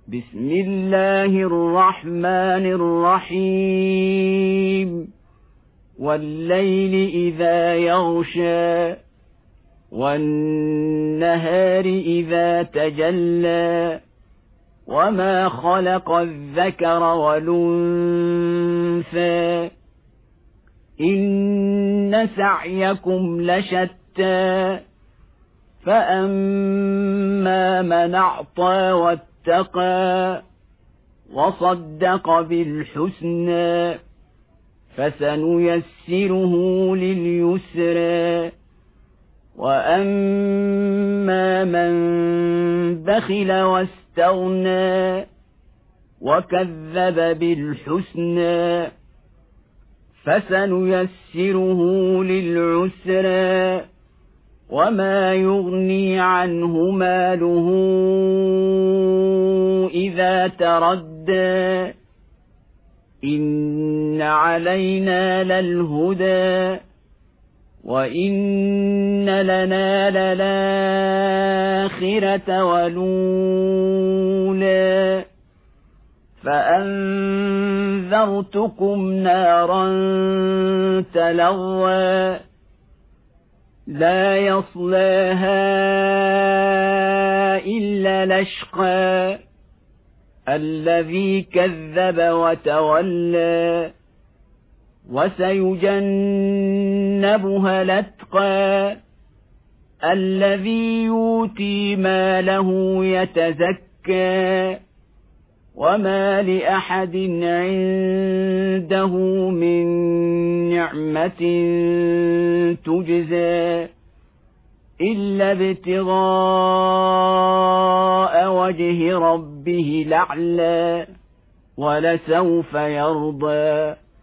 بسم الله الرحمن الرحيم والليل إذا يغشى والنهار إذا تجلى وما خلق الذكر والأنثى إن سعيكم لشتى فأما من أعطى واتقى وصدق بالحسنى فسنيسره لليسرى وأما من بخل واستغنى وكذب بالحسنى فسنيسره للعسرى وما يغني عنه ماله إذا تردى إن علينا للهدى وإن لنا للآخرة والأولى فأنذرتكم نارا تلظى لا يصلاها إلا الأشقى الذي كذب وتولى وسيجنبها الأتقى الذي يؤتي ماله يتزكى وما لأحد عنده من نعمة تجزى إلا ابتغاء وجه ربه الأعلى ولسوف يرضى